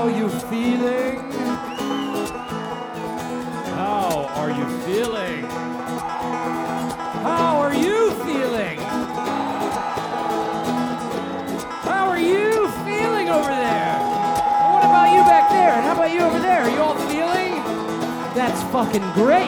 How you feeling? How are you feeling? How are you feeling? How are you feeling over there? What about you back there? And how about you over there? Are you all feeling? That's fucking great.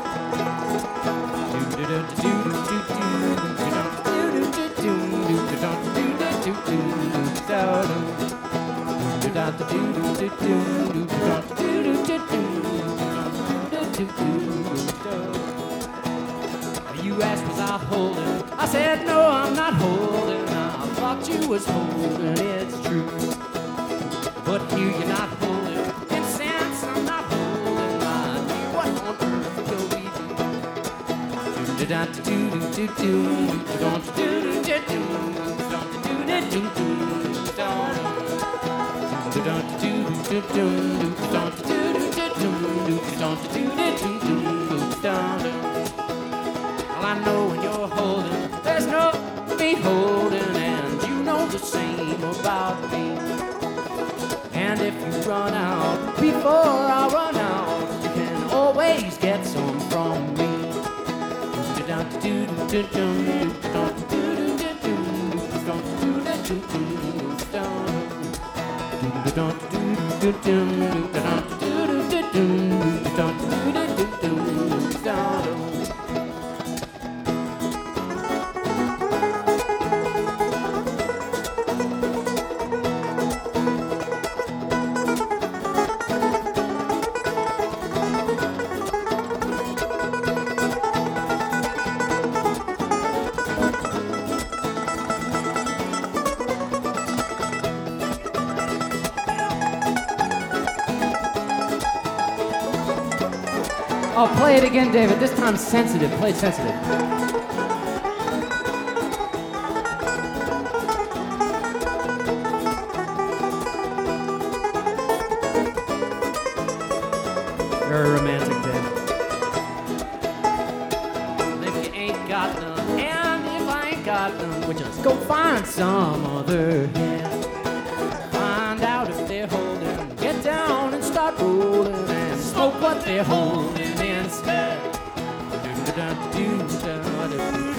You asked was I holding? I said no, I'm not holding. I thought you was holding, it's true. But here you're not holding, and since I'm not holding, I knew what on earth will we Well, I know when you're holding, there's no me holding, and you know the same about me. And if you run out before I run out, you can always get some from me. Oh, play it again, David. This time sensitive. Play it sensitive. Very romantic, Dave. If you ain't got none, and if I ain't got none, we'll just go find some other hand. Find out if they're holding. Get down and start rolling and smoke what they're holding instead.